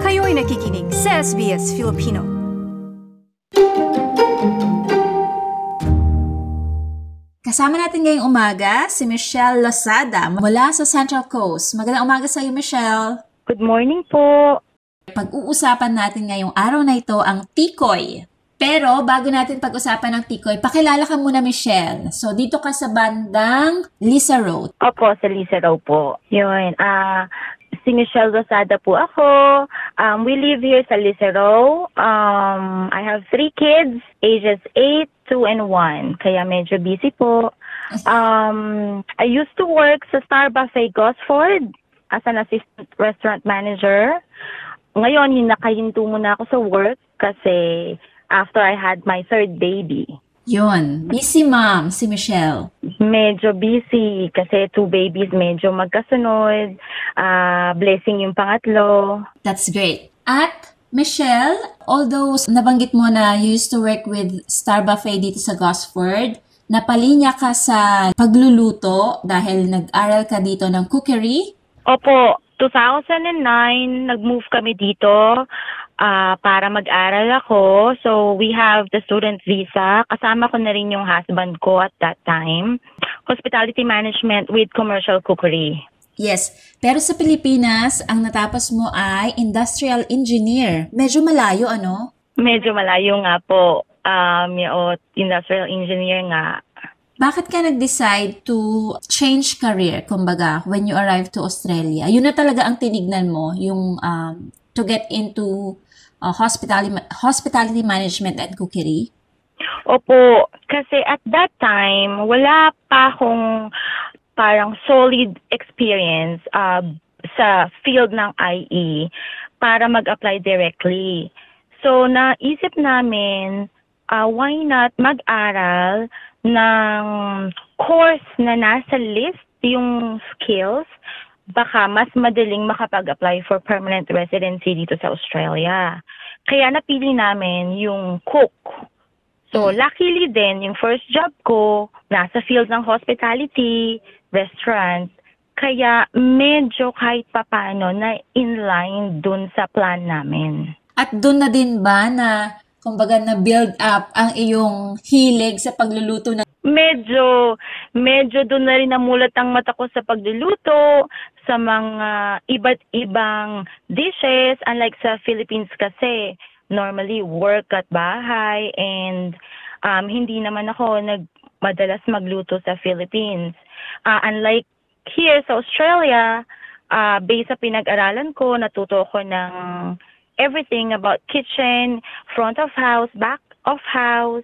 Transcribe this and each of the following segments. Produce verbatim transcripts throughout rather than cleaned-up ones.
Kayo'y nakikinig sa S B S Filipino. Kasama natin ngayong umaga si Michelle Losada mula sa Central Coast. Magandang umaga sa iyo, Michelle. Good morning po. Pag-uusapan natin ngayong araw na ito ang tikoy. Pero bago natin pag-usapan ng tikoy, pakilala ka muna, Michelle. So dito ka sa bandang Lisa Road. Opo, sa Lisa Road po. Yun, ah... Uh, Si Michelle Losada po ako. Um, we live here sa Lisero. Um, I have three kids, ages eight, two, and one. Kaya medyo busy po. Um, I used to work sa Star Buffet Gosford as an assistant restaurant manager. Ngayon, nakahinto muna ako sa work kasi after I had my third baby. Yun. Busy mom, si Michelle. Medyo busy kasi two babies medyo magkasunod. Uh, blessing yung pangatlo. That's great. At Michelle, although nabanggit mo na you used to work with Star Buffet dito sa Gosford, napalinya ka sa pagluluto dahil nag-aral ka dito ng cookery? Opo, two thousand nine nag-move kami dito. Uh, para mag-aral ako. So, we have the student visa. Kasama ko na rin yung husband ko at that time. Hospitality management with commercial cookery. Yes. Pero sa Pilipinas, ang natapos mo ay industrial engineer. Medyo malayo, ano? Medyo malayo nga po. Um, yung industrial engineer nga. Bakit ka nag-decide to change career, kumbaga, when you arrived to Australia? Yun na talaga ang tinignan mo, yung um, to get into uh, hospitality, hospitality management and cookery? Opo, kasi at that time, wala pa akong parang solid experience uh, sa field ng I E para mag-apply directly. So, naisip namin, uh, why not mag-aral ng course na nasa list yung skills, baka mas madaling makapag-apply for permanent residency dito sa Australia. Kaya napili namin yung cook. So, luckily din, yung first job ko, nasa field ng hospitality, restaurant. Kaya medyo kahit papano na inline dun sa plan namin. At dun na din ba na, kumbaga, na-build up ang iyong hilig sa pagluluto ng Medyo, medyo doon na rin namulat ang mata ko sa pagluluto, sa mga iba't ibang dishes. Unlike sa Philippines kasi, normally work at bahay and um, hindi naman ako nag, madalas magluto sa Philippines. Uh, unlike here sa Australia, uh, based sa pinag-aralan ko, natuto ko ng everything about kitchen, front of house, back of house,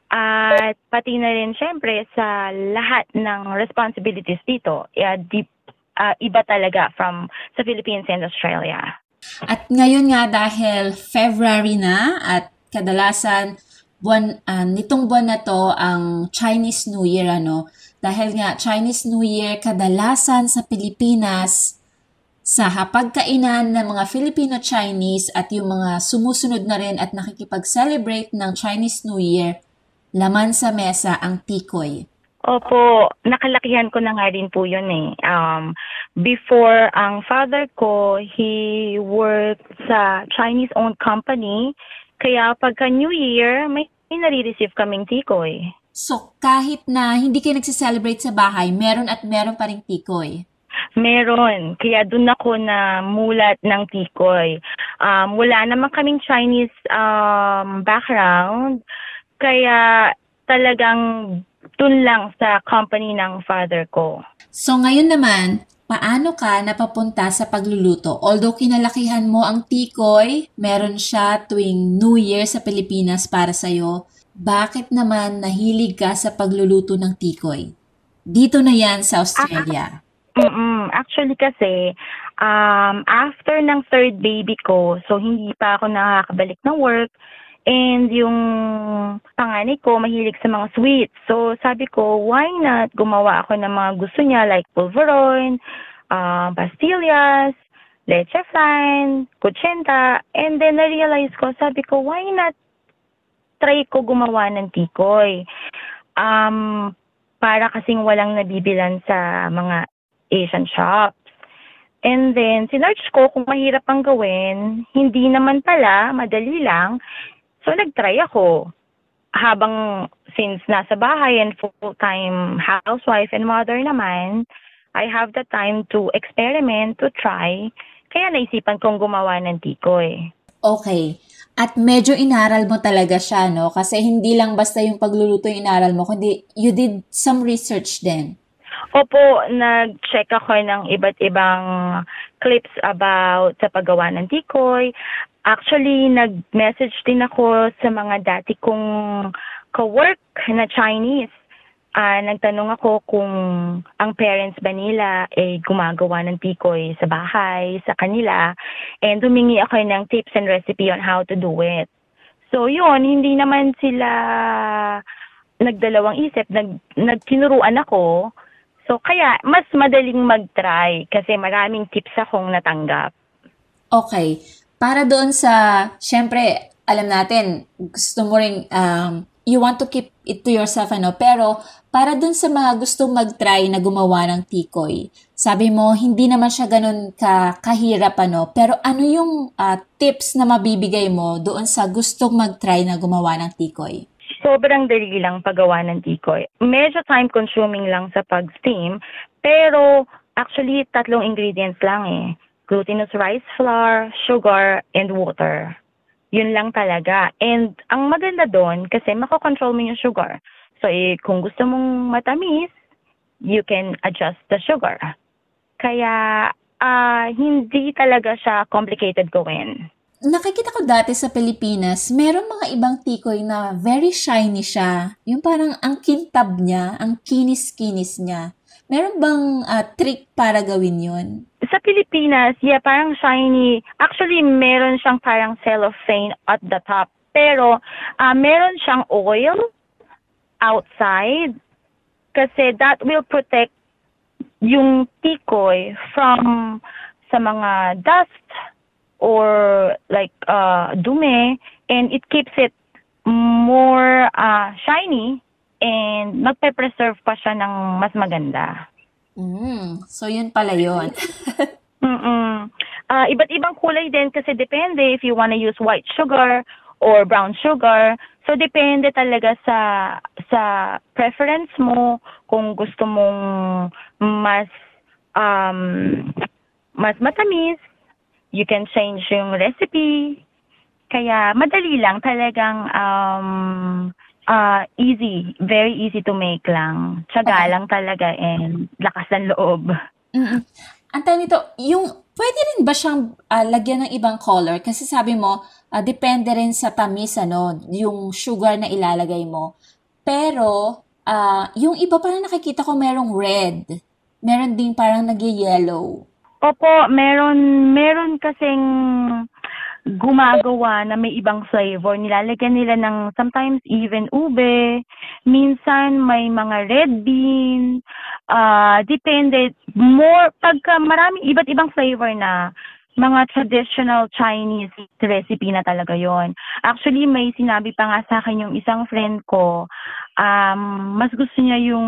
at pati na rin syempre sa lahat ng responsibilities dito. Yeah, deep, uh, iba talaga from sa Philippines and Australia. At ngayon nga dahil February na at kadalasan buwan, uh, nitong buwan na to ang Chinese New Year, ano? Dahil nga Chinese New Year kadalasan sa Pilipinas sa hapagkainan ng mga Filipino-Chinese at yung mga sumusunod na rin at nakikipag-celebrate ng Chinese New Year, laman sa mesa ang tikoy. Opo, nakalakihan ko na nga rin po yun eh. Um, before, ang father ko, he worked sa Chinese-owned company. Kaya pagka New Year, may, may nare-receive kaming tikoy. So, kahit na hindi kayo nagsiselebrate sa bahay, meron at meron pa rin tikoy? Meron. Kaya doon ako na mulat ng tikoy. Um, wala naman kaming Chinese um, background. Kaya talagang dun lang sa company ng father ko. So ngayon naman, paano ka napapunta sa pagluluto? Although kinalakihan mo ang tikoy, meron siya tuwing New Year sa Pilipinas para sa'yo, bakit naman nahilig ka sa pagluluto ng tikoy? Dito na yan sa Australia. Mm-mm. Actually kasi, um, after ng third baby ko, so hindi pa ako nakakabalik ng work, and yung panganay ko mahilig sa mga sweets. So sabi ko, why not gumawa ako ng mga gusto niya like pulveron, uh, pastillas, leche flan, kutsenta. And then na-realize ko, sabi ko, why not try ko gumawa ng tikoy? Um, para kasing walang nabibilan sa mga Asian shops. And then, sinearch ko kung mahirap ang gawin. Hindi naman pala, madali lang. So, nag-try ako. Habang, since nasa bahay and full-time housewife and mother naman, I have the time to experiment, to try. Kaya naisipan kong gumawa ng tikoy. Okay. At medyo inaral mo talaga siya, no? Kasi hindi lang basta yung pagluluto yung inaral mo, kundi you did some research din. Opo, nag-check ako ng iba't ibang clips about sa paggawa ng tikoy. Actually, nag-message din ako sa mga dati kong ka-work na Chinese. Uh, nagtanong ako kung ang parents ba nila ay eh, gumagawa ng tikoy sa bahay, sa kanila. And humingi ako ng tips and recipe on how to do it. So yun, hindi naman sila nagdalawang isip, nag, nagtinuruan ako. So kaya mas madaling mag-try kasi maraming tips akong natanggap. Okay. Para doon sa, syempre, alam natin, gusto mo ring, um, you want to keep it to yourself, ano, pero para dun sa mga gustong mag-try na gumawa ng tikoy, sabi mo, hindi naman siya ganun ka, kahirap, ano, pero ano yung uh, tips na mabibigay mo doon sa gustong mag-try na gumawa ng tikoy? Sobrang dali lang paggawa ng tikoy. Medyo time-consuming lang sa pag-steam, pero actually, tatlong ingredients lang eh. Glutinous rice flour, sugar, and water. Yun lang talaga. And ang maganda doon, kasi makakontrol mo yung sugar. So, eh, kung gusto mong matamis, you can adjust the sugar. Kaya, uh, hindi talaga siya complicated gawin. Nakikita ko dati sa Pilipinas, meron mga ibang tikoy na very shiny siya. Yung parang ang kintab niya, ang kinis-kinis niya. Meron bang uh, trick para gawin yun? Sa Pilipinas, yeah, parang shiny. Actually, meron siyang parang cellophane at the top. Pero, uh, meron siyang oil outside kasi that will protect yung tikoy from sa mga dust or like uh, dumi, and it keeps it more uh, shiny and magpe-preserve pa siya ng mas maganda. Mm, so yun pala yun. Mm-mm. Uh, iba't ibang kulay din kasi depende if you wanna use white sugar or brown sugar. So depende talaga sa sa preference mo kung gusto mong mas um mas matamis, you can change yung recipe. Kaya madali lang talagang um uh easy, very easy to make lang. Tiyaga Okay. lang talaga and lakas ng loob. Mm-mm. Ang tanong nito, yung pwede rin ba siyang ah, lagyan ng ibang color? Kasi sabi mo, ah, depende rin sa tamis, ano, yung sugar na ilalagay mo. Pero, ah, yung iba parang nakikita ko merong red. Meron din parang nag-yellow. Opo, meron meron kasing gumagawa na may ibang flavor. Nilalagyan nila ng sometimes even ube, minsan may mga red bean, uh, depende. More, pagka maraming iba't ibang flavor na, mga traditional Chinese recipe na talaga yon. Actually, may sinabi pa nga sa akin yung isang friend ko, um, mas gusto niya yung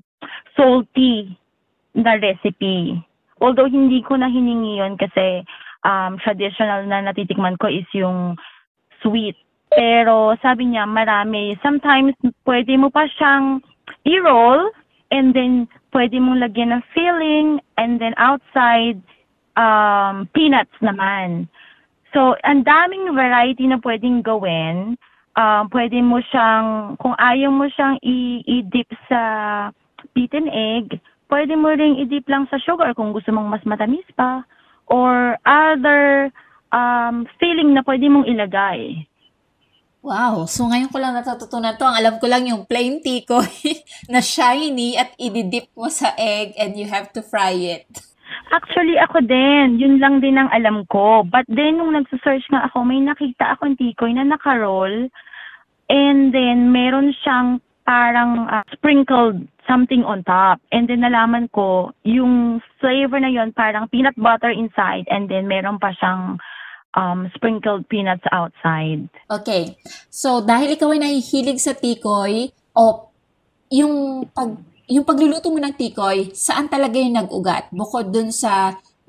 salty na recipe. Although hindi ko na hiningi yon kasi um, traditional na natitikman ko is yung sweet. Pero sabi niya marami. Sometimes pwede mo pa siyang i-roll and then pwede mong lagyan ng filling and then outside um, peanuts naman. So, ang daming variety na pwedeng gawin. Um, pwede mo siyang, kung ayaw mo siyang i- i-dip sa beaten egg, pwede mo ring i-dip lang sa sugar kung gusto mong mas matamis pa. Or other um, filling na pwede mong ilagay. Wow! So ngayon ko lang natututunan to. Ang alam ko lang yung plain tikoy na shiny at ididip mo sa egg and you have to fry it. Actually, ako din. Yun lang din ang alam ko. But then, nung nagsasearch nga ako, may nakita akong tikoy na naka-roll. And then, meron siyang parang uh, sprinkled something on top. And then, nalaman ko, yung flavor na yon parang peanut butter inside. And then, meron pa siyang um, sprinkled peanuts outside. Okay. So, dahil ikaw ay nahihilig sa tikoy, o yung pag yung pagluluto mo ng tikoy, saan talaga yung nag-ugat? Bukod dun sa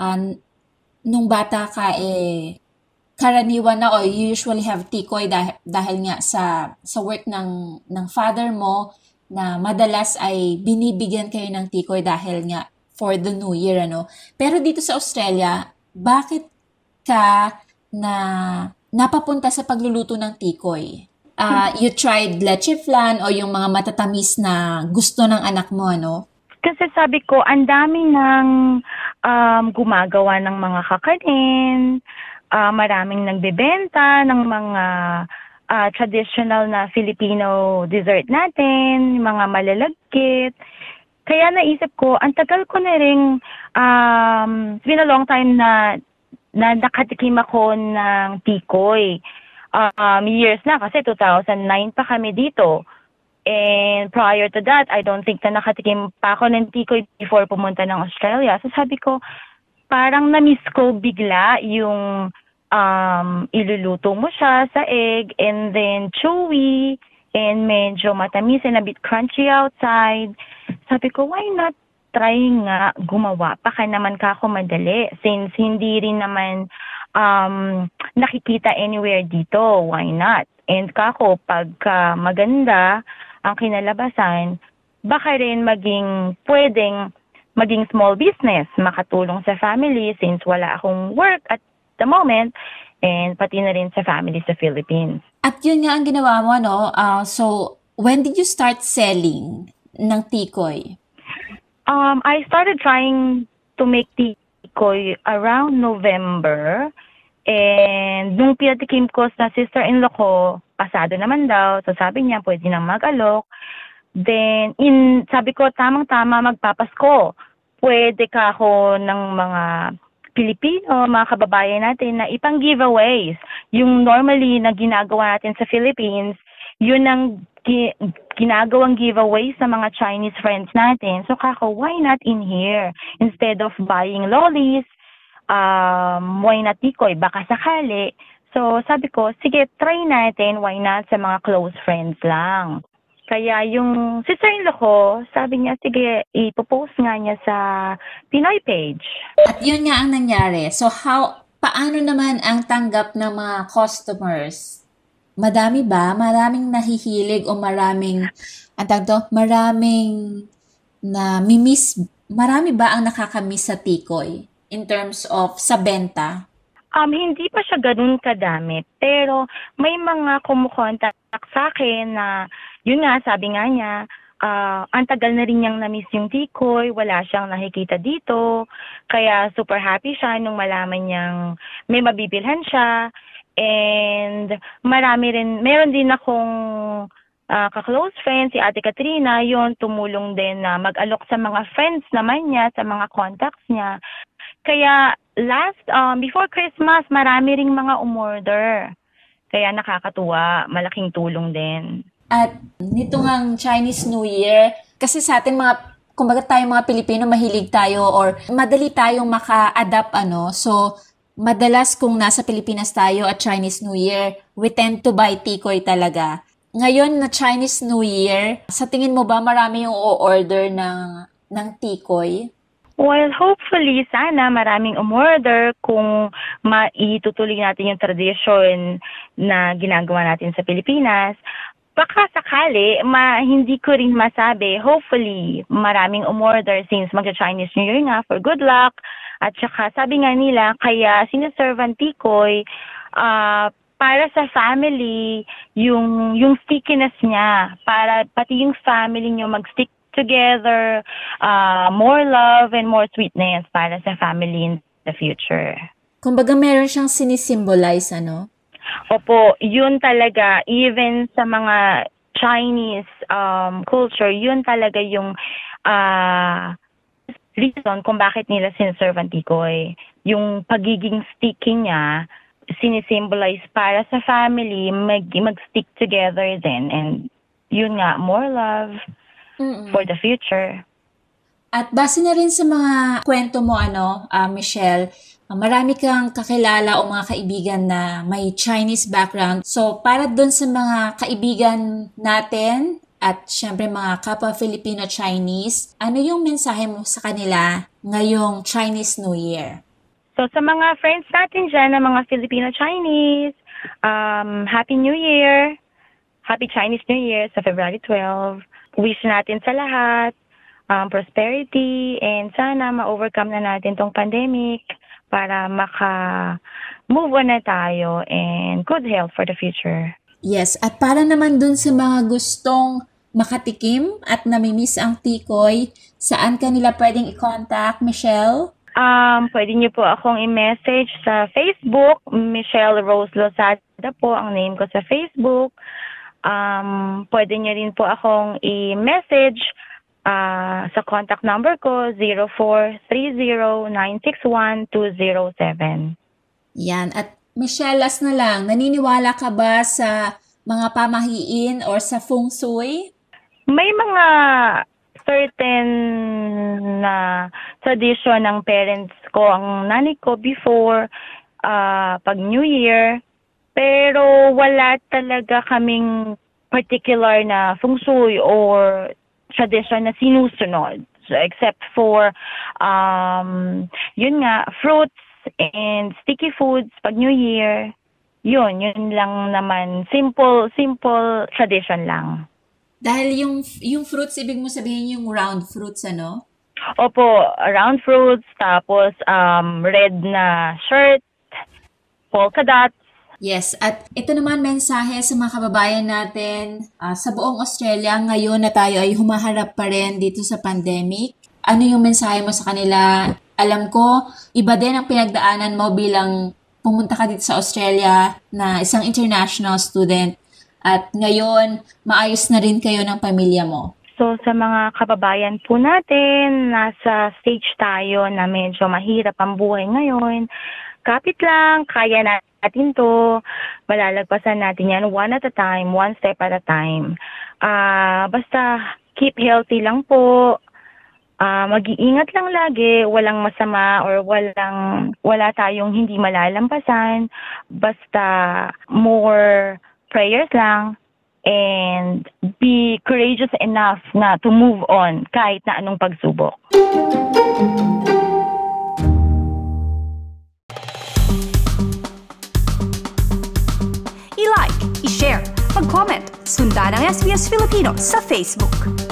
uh, nung bata ka eh karaniwan na o you usually have tikoy dahil, dahil nga sa sa work ng ng father mo na madalas ay binibigyan kayo ng tikoy dahil nga for the new year ano. Pero dito sa Australia, bakit ka na napapunta sa pagluluto ng tikoy? Uh, you tried leche flan o yung mga matatamis na gusto ng anak mo ano? Kasi sabi ko, ang dami ng um, gumagawa ng mga kakanin, uh, maraming nagbebenta ng mga uh, traditional na Filipino dessert natin, mga malalagkit. Kaya naisip ko, ang tagal ko na rin, um, it's been a long time na, na nakatikim ako ng tikoy. Um, years na, kasi two thousand nine pa kami dito. And prior to that, I don't think na nakatikim pa ako ng tikoy before pumunta ng Australia. So sabi ko, parang na-miss ko bigla yung um, iluluto mo siya sa egg and then chewy and medyo matamis and a bit crunchy outside. Sabi ko, why not try nga gumawa? Baka naman ka ako madali since hindi rin naman um, nakikita anywhere dito. Why not? And kako, pagka maganda ang kinalabasan, baka rin maging pwedeng maging small business, makatulong sa family since wala akong work at the moment and pati na rin sa family sa Philippines. At yun nga ang ginawa mo, no? Uh, so, when did you start selling ng tikoy? Um, I started trying to make tikoy around November. And nung pinatikim ko sa sister-in-law ko, pasado naman daw. So sabi niya, pwede nang mag-alok. Then, in, sabi ko, tamang-tama magpapasko. Pwede ka ako ng mga Pilipino, mga kababayan natin na ipang giveaways. Yung normally na ginagawa natin sa Philippines, yun ang gi- ginagawang giveaways sa mga Chinese friends natin. So kako, why not in here? Instead of buying lollies, um, why not tikoy? Baka sakali. So sabi ko, sige, try natin, why not sa mga close friends lang. Kaya yung sister-in-law ko, sabi niya, sige, ipopost nga niya sa Pinoy page. At yun nga ang nangyari. So how, paano naman ang tanggap ng mga customers? Madami ba? Maraming nahihilig o maraming, ang tawag to, maraming na mimiss, marami ba ang nakakamiss sa tikoy in terms of sa benta? Um, hindi pa siya ganun kadami, pero may mga kumukontak sa akin na, yun nga, sabi nga niya, uh, ang tagal na rin niyang na-miss yung tikoy, wala siyang nakikita dito, kaya super happy siya nung malaman niyang may mabibilhan siya, and marami rin, meron din akong uh, ka-close friend, si Ate Katrina, yun, tumulong din na mag-alok sa mga friends naman niya, sa mga contacts niya. Kaya last, um, before Christmas, marami ring mga umorder. Kaya nakakatuwa, malaking tulong din. At nito ngang Chinese New Year, kasi sa atin mga, kumbaga tayong mga Pilipino, mahilig tayo or madali tayong maka-adapt ano. So, madalas kung nasa Pilipinas tayo at Chinese New Year, we tend to buy tikoy talaga. Ngayon na Chinese New Year, sa tingin mo ba marami yung o-order ng, ng tikoy? Well, hopefully, sana maraming umorder kung maitutuloy natin yung tradition na ginagawa natin sa Pilipinas. Baka sakali, ma, hindi ko rin masabi, hopefully, maraming umorder since magsa-Chinese New Year nga for good luck. At saka, sabi nga nila, kaya sinaserve ang tikoy, uh, para sa family, yung, yung stickiness niya, para pati yung family niyo mag-stick together, uh, more love and more sweetness para sa family in the future. Kumbaga meron siyang sinisimbolize, ano? Opo, yun talaga, even sa mga Chinese um, culture, yun talaga yung uh, reason kung bakit nila sinaserve ang tikoy. Yung pagiging sticky niya, sinisimbolize para sa family, mag, mag-stick together din. And yun nga, more love, Mm-mm. for the future. At base na rin sa mga kwento mo, ano, uh, Michelle, uh, marami kang kakilala o mga kaibigan na may Chinese background. So, para dun sa mga kaibigan natin at syempre mga kapwa Filipino-Chinese, ano yung mensahe mo sa kanila ngayong Chinese New Year? So sa mga friends natin dyan, na mga Filipino-Chinese, um, Happy New Year! Happy Chinese New Year sa February twelfth. Wish natin sa lahat um, prosperity, and sana ma-overcome na natin tong pandemic para maka-move on na tayo and good health for the future. Yes, at para naman dun sa mga gustong makatikim at namimiss ang tikoy, saan ka nila pwedeng i-contact, Michelle? Um, pwede niyo po akong i-message sa Facebook. Michelle Rose Lozada po ang name ko sa Facebook. Um, pwede niyo rin po akong i-message uh, sa contact number ko zero four three zero nine six one two zero seven. Yan. At Michelle, last na lang, naniniwala ka ba sa mga pamahiin or sa feng shui? May mga certain na tradition ng parents ko, ang nanay ko before uh, pag New Year, pero wala talaga kaming particular na feng shui or tradition na sinusunod. So, except for, um, yun nga, fruits and sticky foods pag New Year. Yun, yun lang naman. Simple, simple tradition lang. Dahil yung yung fruits, ibig mo sabihin yung round fruits, ano? Opo, round fruits, tapos um, red na shirt, polka dots. Yes, at ito naman mensahe sa mga kababayan natin ah, sa buong Australia ngayon na tayo ay humaharap pa rin dito sa pandemic. Ano yung mensahe mo sa kanila? Alam ko, iba din ang pinagdaanan mo bilang pumunta ka dito sa Australia na isang international student at ngayon maayos na rin kayo ng pamilya mo. So sa mga kababayan po natin, nasa stage tayo na medyo mahirap ang buhay ngayon. Kapit lang, kaya natin to. Malalagpasan natin yan one at a time, one step at a time. Ah, basta keep healthy lang po. Ah, mag-iingat lang lagi, walang masama or walang wala tayong hindi malalampasan. Basta more prayers lang and be courageous enough na to move on kahit na anong pagsubok. I-like, i-share, mag-comment, sundan ang S B S Filipino sa Facebook.